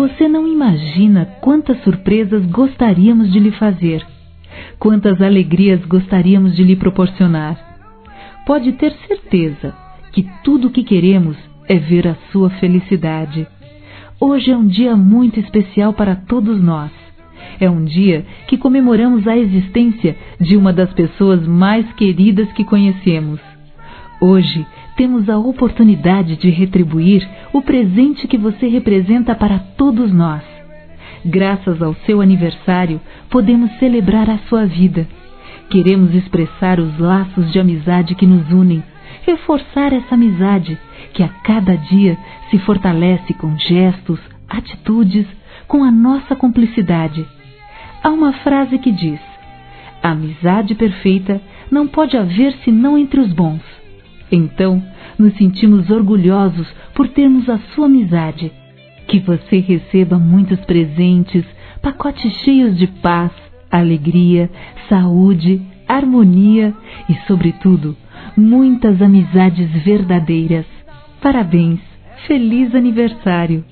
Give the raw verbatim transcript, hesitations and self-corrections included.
Você não imagina quantas surpresas gostaríamos de lhe fazer, quantas alegrias gostaríamos de lhe proporcionar. Pode ter certeza que tudo o que queremos é ver a sua felicidade. Hoje é um dia muito especial para todos nós. É um dia que comemoramos a existência de uma das pessoas mais queridas que conhecemos. Hoje temos a oportunidade de retribuir o presente que você representa para todos nós. Graças ao seu aniversário, podemos celebrar a sua vida. Queremos expressar os laços de amizade que nos unem, reforçar essa amizade que a cada dia se fortalece com gestos, atitudes, com a nossa cumplicidade. Há uma frase que diz: a amizade perfeita não pode haver senão entre os bons. Então, nos sentimos orgulhosos por termos a sua amizade. Que você receba muitos presentes, pacotes cheios de paz, alegria, saúde, harmonia e, sobretudo, muitas amizades verdadeiras. Parabéns! Feliz aniversário!